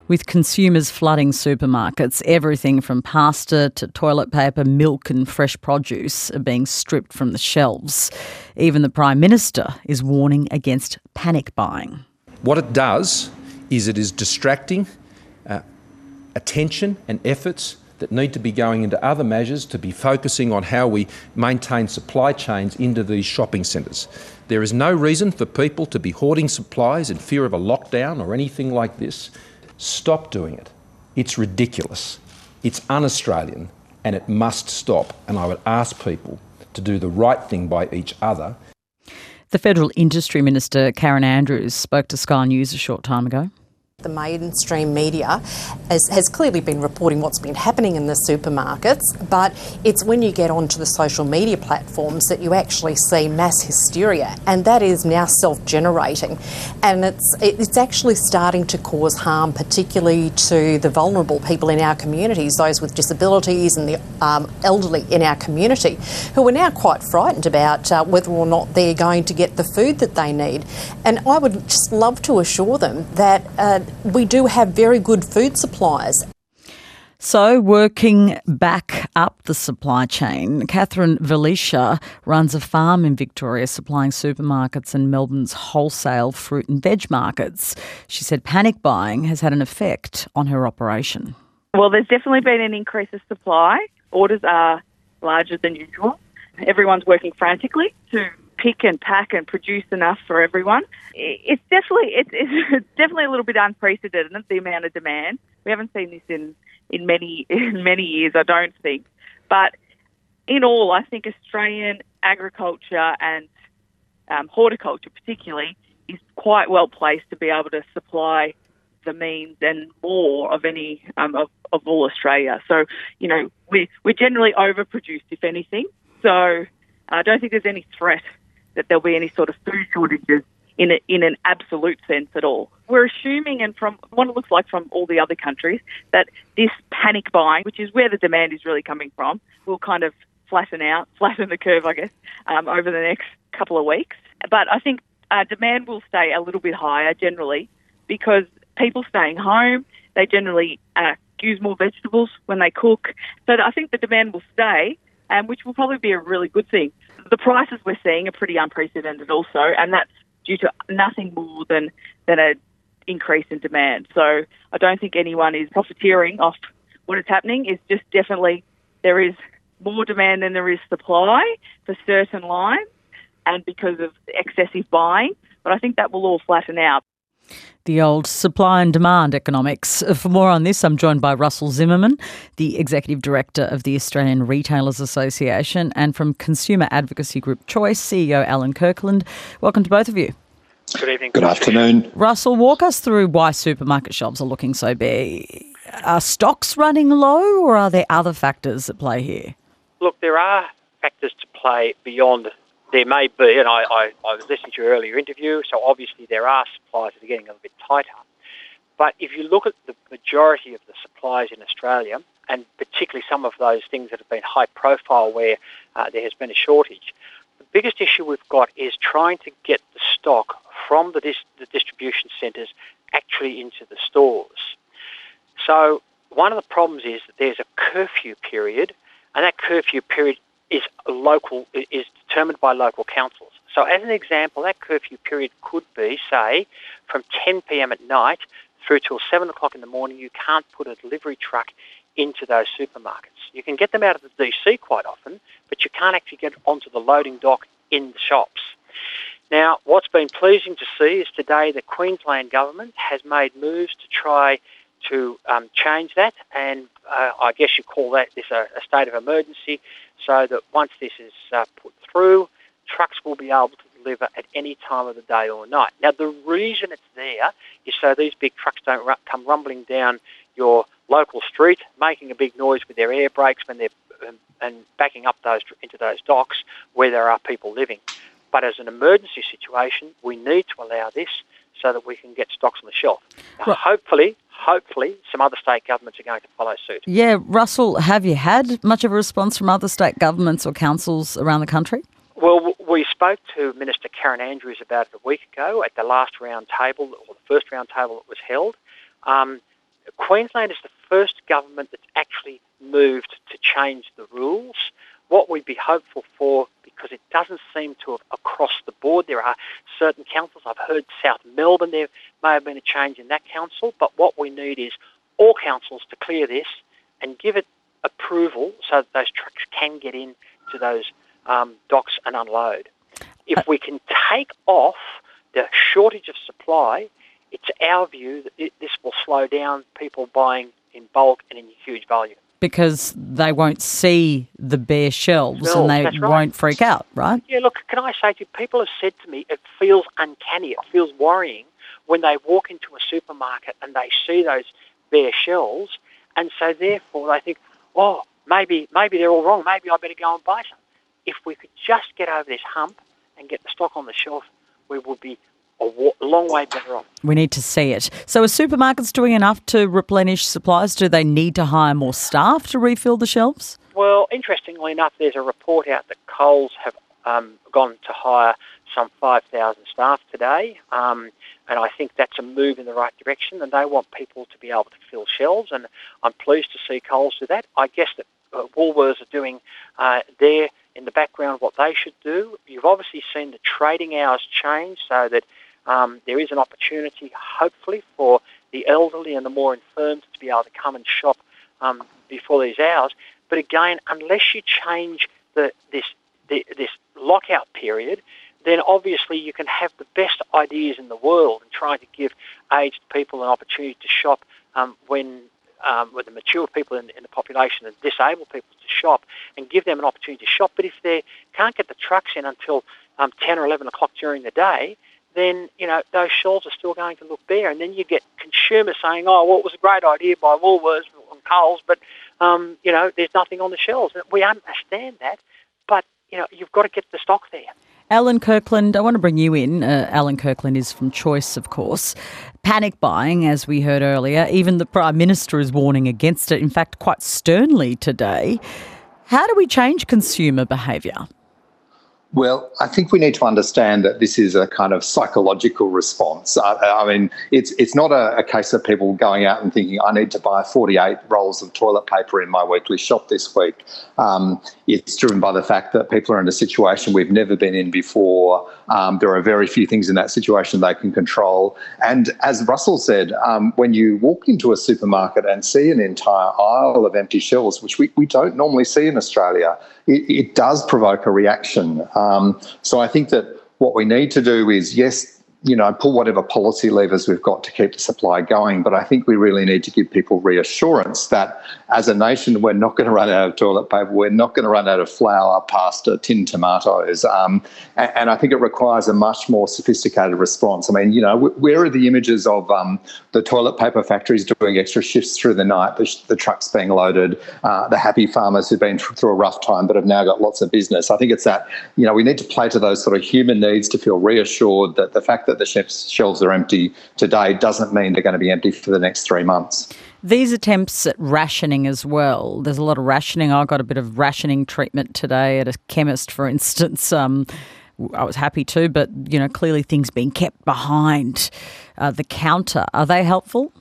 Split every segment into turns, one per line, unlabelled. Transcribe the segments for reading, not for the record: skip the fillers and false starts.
With consumers flooding supermarkets, everything from pasta to toilet paper, milk and fresh produce are being stripped from the shelves. Even the Prime Minister is warning against panic buying.
What it does is it is distracting attention and efforts that need to be going into other measures to be focusing on how we maintain supply chains into these shopping centres. There is no reason for people to be hoarding supplies in fear of a lockdown or anything like this. Stop doing it. It's ridiculous. It's un-Australian and it must stop. And I would ask people to do the right thing by each other.
The Federal Industry Minister, Karen Andrews, spoke to Sky News a short time ago.
The mainstream media has clearly been reporting what's been happening in the supermarkets, but it's when you get onto the social media platforms that you actually see mass hysteria, and that is now self-generating. And it's actually starting to cause harm, particularly to the vulnerable people in our communities, those with disabilities and the elderly in our community, who are now quite frightened about whether or not they're going to get the food that they need. And I would just love to assure them that we do have very good food supplies.
So, working back up the supply chain, Catherine Valisha runs a farm in Victoria supplying supermarkets and Melbourne's wholesale fruit and veg markets. She said panic buying has had an effect on her operation.
Well, there's definitely been an increase of supply. Orders are larger than usual. Everyone's working frantically to pick and pack and produce enough for everyone. It's definitely a little bit unprecedented, the amount of demand. We haven't seen this in many years, I don't think. But in all, I think Australian agriculture and horticulture particularly is quite well placed to be able to supply the means and more of any of all Australia. So, we're generally overproduced, if anything. So I don't think there's any threat that there'll be any sort of food shortages in an absolute sense at all. We're assuming, and from what it looks like from all the other countries, that this panic buying, which is where the demand is really coming from, will kind of flatten the curve, I guess, over the next couple of weeks. But I think demand will stay a little bit higher generally because people staying home, they generally use more vegetables when they cook. So I think the demand will stay, which will probably be a really good thing. The prices we're seeing are pretty unprecedented also, and that's due to nothing more than an increase in demand. So I don't think anyone is profiteering off what is happening. It's just definitely there is more demand than there is supply for certain lines and because of excessive buying. But I think that will all flatten out.
The old supply and demand economics. For more on this, I'm joined by Russell Zimmerman, the Executive Director of the Australian Retailers Association, and from consumer advocacy group Choice, CEO Alan Kirkland. Welcome to both of you.
Good evening.
Good afternoon.
Russell, walk us through why supermarket shelves are looking so bare. Are stocks running low or are there other factors at play here?
Look, there are factors to play beyond. There may be, and I was listening to your earlier interview, so obviously there are supplies that are getting a little bit tighter. But if you look at the majority of the supplies in Australia, and particularly some of those things that have been high profile where there has been a shortage, the biggest issue we've got is trying to get the stock from the distribution centres actually into the stores. So one of the problems is that there's a curfew period, and that curfew period is determined by local councils. So as an example, that curfew period could be, say, from 10 p.m. at night through till 7 o'clock in the morning. You can't put a delivery truck into those supermarkets. You can get them out of the DC quite often, but you can't actually get onto the loading dock in the shops. Now, what's been pleasing to see is today the Queensland government has made moves to try to change that, and I guess you call that this a state of emergency, so that once this is put through, trucks will be able to deliver at any time of the day or night. Now, the reason it's there is so these big trucks don't come rumbling down your local street, making a big noise with their air brakes when they're and backing up into those docks where there are people living. But as an emergency situation, we need to allow this so that we can get stocks on the shelf. Now, hopefully, some other state governments are going to follow suit.
Yeah, Russell, have you had much of a response from other state governments or councils around the country?
Well, we spoke to Minister Karen Andrews about it a week ago at the last round table, or the first round table that was held. Queensland is the first government that's actually moved to change the rules. What we'd be hopeful for, because it doesn't seem to have across the board, there are certain councils, I've heard South Melbourne, there may have been a change in that council, but what we need is all councils to clear this and give it approval so that those trucks can get into those docks and unload. If we can take off the shortage of supply, it's our view that this will slow down people buying in bulk and in huge volume.
Because they won't see the bare shelves and they won't freak out, right?
Yeah, look, can I say to you, people have said to me it feels uncanny, it feels worrying when they walk into a supermarket and they see those bare shelves, and so therefore they think, oh, maybe they're all wrong, maybe I better go and buy some. If we could just get over this hump and get the stock on the shelf, we would be a long way better off.
We need to see it. So are supermarkets doing enough to replenish supplies? Do they need to hire more staff to refill the shelves?
Well, interestingly enough, there's a report out that Coles have gone to hire some 5,000 staff today, and I think that's a move in the right direction, and they want people to be able to fill shelves, and I'm pleased to see Coles do that. I guess that Woolworths are doing there in the background what they should do. You've obviously seen the trading hours change so that there is an opportunity, hopefully, for the elderly and the more infirmed to be able to come and shop before these hours. But again, unless you change this lockout period, then obviously you can have the best ideas in the world and try to give aged people an opportunity to shop when the mature people in the population and disabled people to shop and give them an opportunity to shop. But if they can't get the trucks in until 10 or 11 o'clock during the day, then, those shelves are still going to look bare. And then you get consumers saying, oh, well, it was a great idea by Woolworths and Coles, but, there's nothing on the shelves. And we understand that, but, you've got to get the stock there.
Alan Kirkland, I want to bring you in. Alan Kirkland is from Choice, of course. Panic buying, as we heard earlier, even the Prime Minister is warning against it, in fact, quite sternly today. How do we change consumer behaviour?
Well, I think we need to understand that this is a kind of psychological response. I mean, it's not a case of people going out and thinking, I need to buy 48 rolls of toilet paper in my weekly shop this week. It's driven by the fact that people are in a situation we've never been in before. There are very few things in that situation they can control. And as Russell said, when you walk into a supermarket and see an entire aisle of empty shelves, which we don't normally see in Australia, it does provoke a reaction. So I think that what we need to do is, yes, pull whatever policy levers we've got to keep the supply going, but I think we really need to give people reassurance that as a nation we're not going to run out of toilet paper, we're not going to run out of flour, pasta, tinned tomatoes, and I think it requires a much more sophisticated response. I mean, where are the images of the toilet paper factories doing extra shifts through the night, the trucks being loaded, the happy farmers who've been through a rough time but have now got lots of business? I think it's that, we need to play to those sort of human needs to feel reassured that the fact that the shelves are empty today doesn't mean they're going to be empty for the next 3 months.
These attempts at rationing as well, there's a lot of rationing. I got a bit of rationing treatment today at a chemist, for instance. I was happy to, but, clearly things being kept behind the counter. Are they helpful?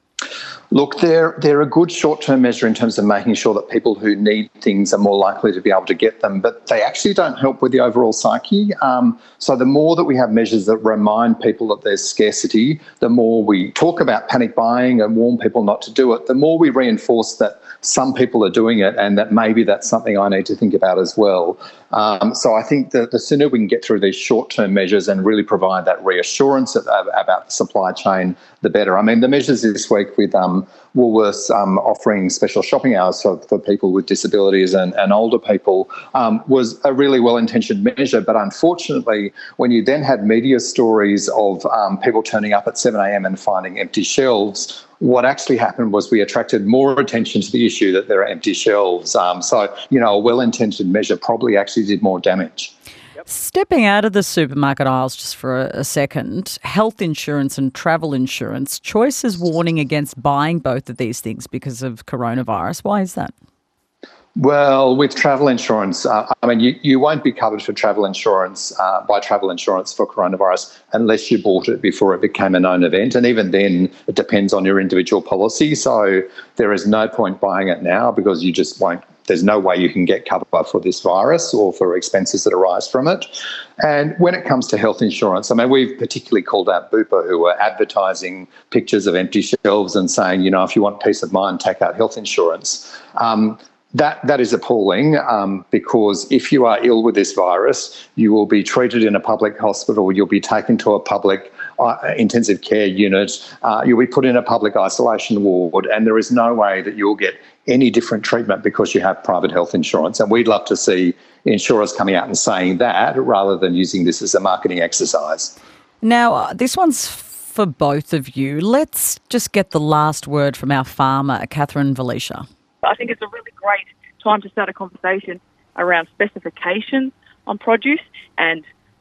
Look, they're a good short-term measure in terms of making sure that people who need things are more likely to be able to get them, but they actually don't help with the overall psyche. So the more that we have measures that remind people that there's scarcity, the more we talk about panic buying and warn people not to do it, the more we reinforce that some people are doing it and that maybe that's something I need to think about as well. So I think that the sooner we can get through these short-term measures and really provide that reassurance about the supply chain, the better. I mean, the measures this week with Woolworths offering special shopping hours for people with disabilities and older people was a really well-intentioned measure. But unfortunately, when you then had media stories of people turning up at 7 a.m. and finding empty shelves, what actually happened was we attracted more attention to the issue that there are empty shelves. So, a well-intentioned measure probably actually did more damage.
Stepping out of the supermarket aisles just for a second, health insurance and travel insurance, Choice is warning against buying both of these things because of coronavirus. Why is that?
Well, with travel insurance, you won't be covered for travel insurance by travel insurance for coronavirus unless you bought it before it became a known event. And even then, it depends on your individual policy. So there is no point buying it now because you just won't. There's no way you can get cover for this virus or for expenses that arise from it. And when it comes to health insurance, we've particularly called out Bupa, who are advertising pictures of empty shelves and saying, if you want peace of mind, take out health insurance. That is appalling because if you are ill with this virus, you will be treated in a public hospital, you'll be taken to a public intensive care unit, you'll be put in a public isolation ward, and there is no way that you'll get any different treatment because you have private health insurance. And we'd love to see insurers coming out and saying that rather than using this as a marketing exercise.
Now, this one's for both of you. Let's just get the last word from our farmer, Catherine Valicia.
I think it's a really great time to start a conversation around specifications on produce and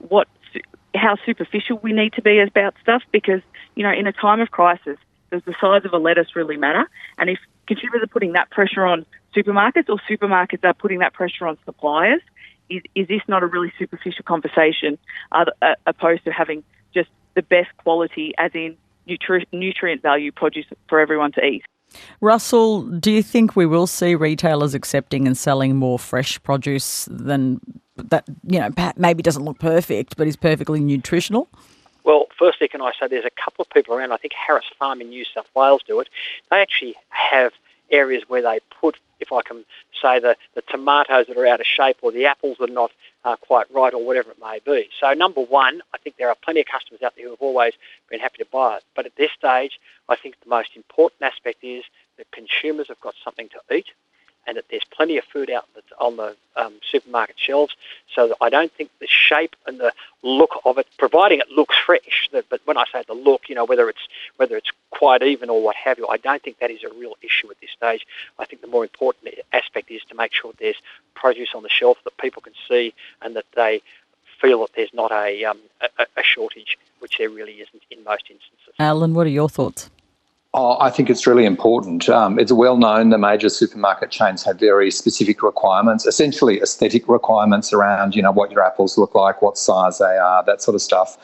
how superficial we need to be about stuff because, in a time of crisis, does the size of a lettuce really matter? And if consumers are putting that pressure on supermarkets or supermarkets are putting that pressure on suppliers, is this not a really superficial conversation opposed to having just the best quality, as in nutrient value produce for everyone to eat?
Russell, do you think we will see retailers accepting and selling more fresh produce than that, maybe doesn't look perfect but is perfectly nutritional?
Well, firstly, can I say there's a couple of people around, I think Harris Farm in New South Wales do it. They actually have areas where they put, if I can say, the tomatoes that are out of shape or the apples that are not quite right or whatever it may be. So, number one, I think there are plenty of customers out there who have always been happy to buy it. But at this stage, I think the most important aspect is that consumers have got something to eat and that there's plenty of food out on the supermarket shelves. So that I don't think the shape and the look of it, providing it looks fresh, but when I say the look, whether it's quite even or what have you, I don't think that is a real issue at this stage. I think the more important aspect is to make sure there's produce on the shelf that people can see and that they feel that there's not a shortage, which there really isn't in most instances.
Alan, what are your thoughts?
I think it's really important. It's well known the major supermarket chains have very specific requirements, essentially aesthetic requirements around, what your apples look like, what size they are, that sort of stuff.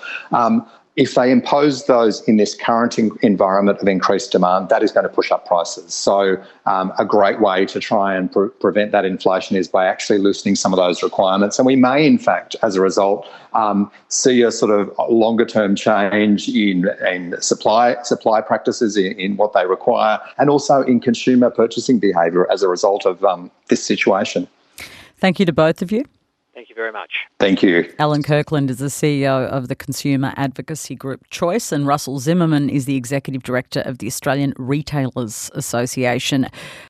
If they impose those in this current environment of increased demand, that is going to push up prices. So a great way to try and prevent that inflation is by actually loosening some of those requirements. And we may, in fact, as a result, see a sort of longer-term change in supply practices, in what they require, and also in consumer purchasing behaviour as a result of this situation.
Thank you to both of you.
Thank you very much.
Thank you.
Alan Kirkland is the CEO of the consumer advocacy group Choice, and Russell Zimmerman is the Executive Director of the Australian Retailers Association.